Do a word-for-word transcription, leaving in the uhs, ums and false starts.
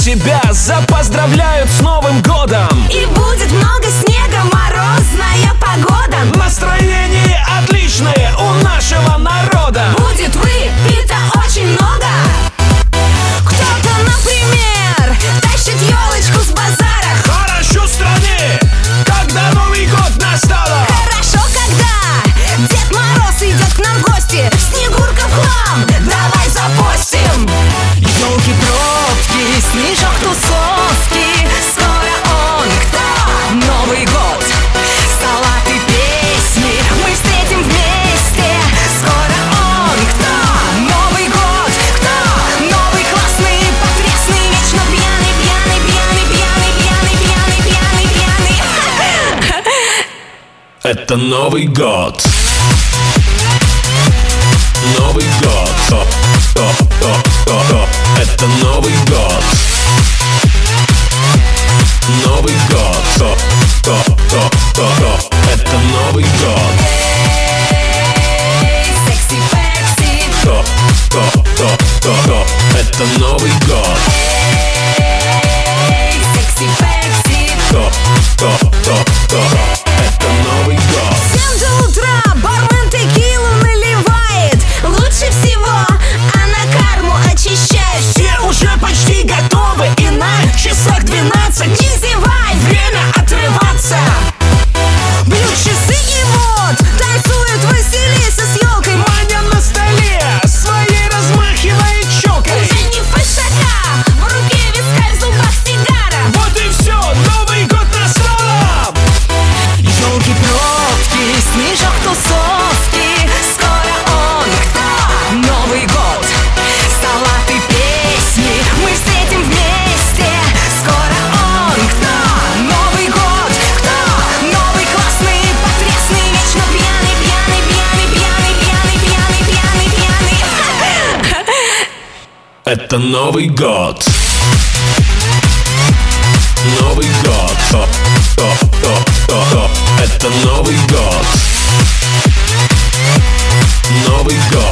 тебя запоздравляют с Новым годом. И будет много снега, морозная погода. Настроение отличное у нашего народа. Будет выпито очень много. Кто-то, например, тащит елочку с базара. Хорошо в стране, когда Новый год настало. Хорошо, когда Дед Мороз идет к нам в гости. Снегурка в хлам, давай запустим. Ёлки, пробки, снежок, тусовки. Скоро он кто? Новый год. Салаты, песни мы встретим вместе. Скоро он кто? Новый год. Кто? Новый классный, потрясный, вечно пьяный, пьяный, пьяный, пьяный, пьяный, пьяный, пьяный, пьяный. Это Новый год. Новый год. О, о, о, о, о. Это Новый год. Новый год. О, о, о, о, о. Это Новый год. Секси, пекси. О, о, о, о, о. Это Новый год. Секси, пекси. О, о, о, о, о. Это Новый год. Всем до утра бармен текилу наливает. Лучше всего она карму очищает. Все уже почти готовы, и на часах двенадцать. Не зевай, Время отрываться. бьют часы и вот танцует Василиса с елкой. Маня на столе своей размахивает щелкой. Уже не фашака, в руке вискарь, в зубах сигара. Вот и все, Новый год настал. Ёлки, пробки, снежок, тусовки. Скоро он кто? Новый год. Салаты, песни мы встретим вместе. Скоро он кто? Новый год. Кто? Новый классный, потрясный, вечно пьяный, пьяный, пьяный, пьяный, пьяный, пьяный, пьяный, пьяный. Это Новый год. Новый год. О, о, о, о, о. Это Новый год. Новый год.